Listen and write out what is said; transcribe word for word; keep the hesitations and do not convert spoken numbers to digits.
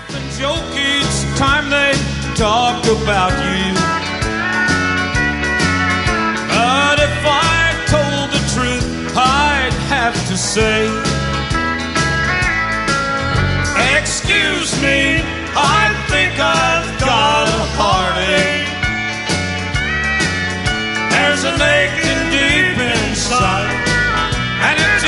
and joke each time they talk about you. But if I told the truth, I'd have to say, excuse me, I think I've got a heartache. There's an aching deep inside, and it